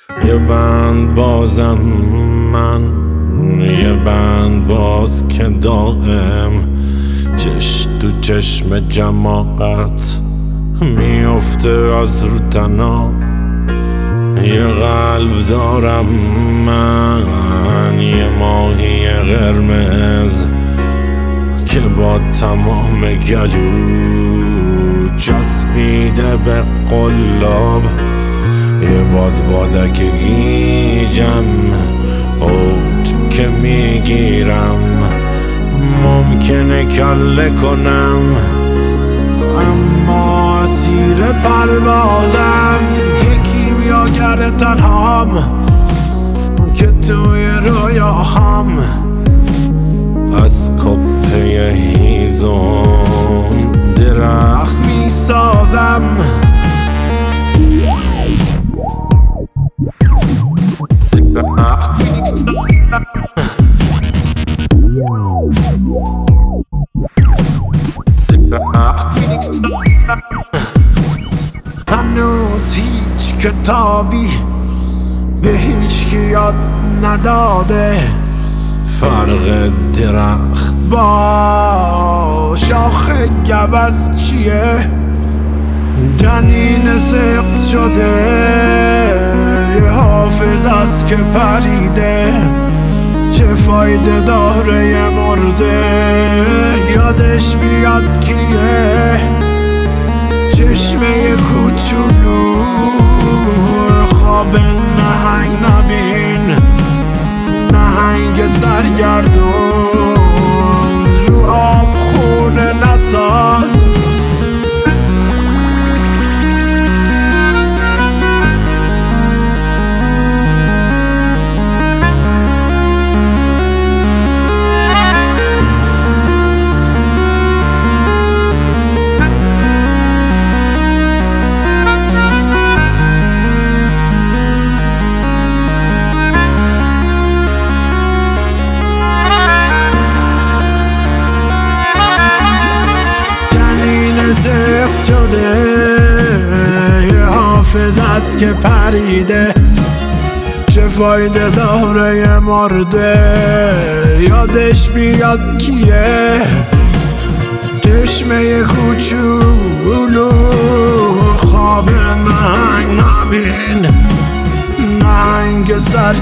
یه بند بازم من، یه بند باز که دائم چش تو چشم جماعت میفته از رو تنها. یه قلب دارم من، یه ماهی قرمز که با تمام گلو چسبیده به قلاب. یه بادک گیجم اوج که میگیرم، ممکنه کله کنم اما اسیر پروازم. یکی میاگر تنهام که توی رویاهام از کپه هیزم درخت میسازم. هنوز هیچ کتابی به هیچ کی یاد نداده فرق درخت با شاخ گوز چیه. جنین سقط شده یه حافظ است که پریده، چه فایده داره یه مرده یادش بیاد کیه. چشمه کوچولو خواب نهنگ نبین، نهنگ سرگردون رو آب خونه نساز. سخت شده یه حافظ است که پریده، چه فایده داره یه مرده یادش بیاد کیه. چشمه کوچولو خواب نهنگ نبین، نهنگ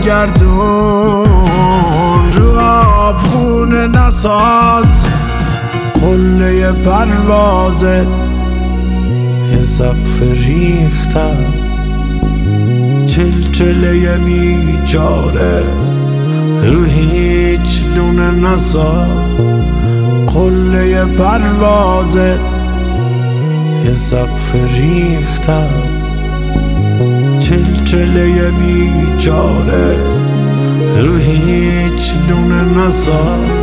سرگردون رو آب خونه نساز. قله پروازت یه سقف ریخت است، چلچله بیچاره رو هیچ لونه نساز. قله پروازت یه سقف ریخت است، چلچله بیچاره رو هیچ لونه نساز.